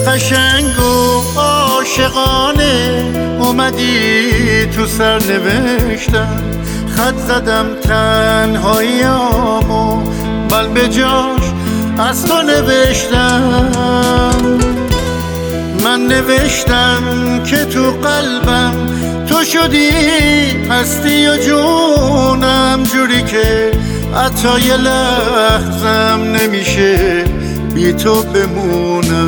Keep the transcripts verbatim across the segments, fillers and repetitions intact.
قشنگ و عاشقانه اومدی تو سرنوشتم، خط زدم تنهاییامو بل به جاش از تو نوشتم. من نوشتم که تو قلبم تو شدی هستی و جونم، جوری که حتی یه لحظم نمیشه بی تو بمونم.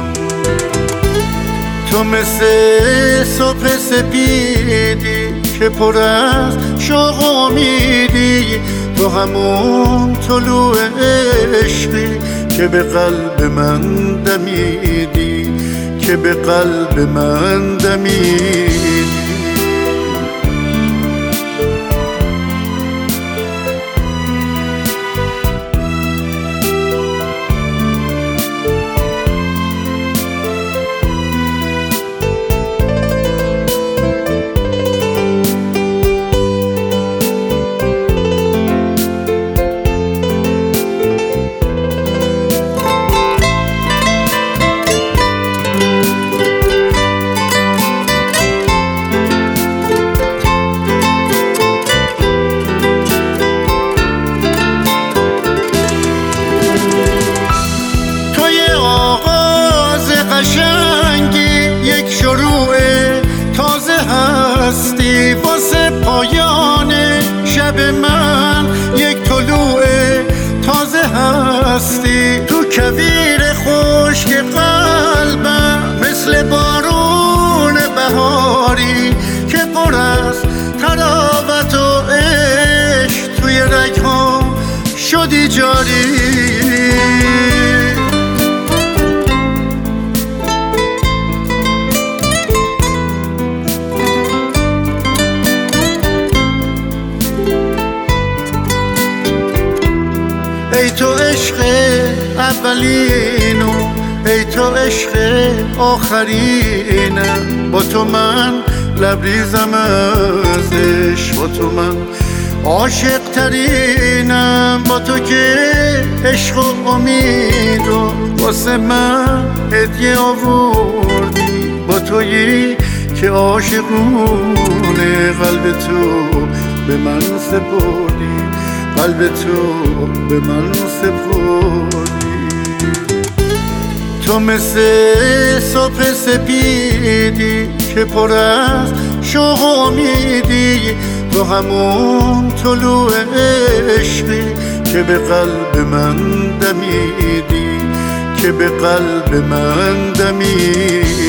تو مثل صبح سپیدی که پر از شوق و امیدی، تو همون طلوع عشقی که به قلب من دمیدی، که به قلب من دمیدی. قشنگی یک شروع تازه هستی واسه پایان شب من، یک طلوع تازه هستی تو کویر خشک قلبم، مثل بارون بهاری که پر از طراوت و عشق توی رگ‌هام شدی جاری. ای تو عشق اولینو، ای تو عشق آخرینم، با تو من لبریزم از عشق، با تو من عاشق ترینم، با تو که عشق و امید و واسه من هدیه آوردی، با تویی که عاشقونه قلب تو به من سپردی، قلب تو به من سپردی. تو مثل صبح سپیدی که پر از شوق و امیدی، تو همون طلوع عشقی که به قلب من دمیدی، که به قلب من دمیدی.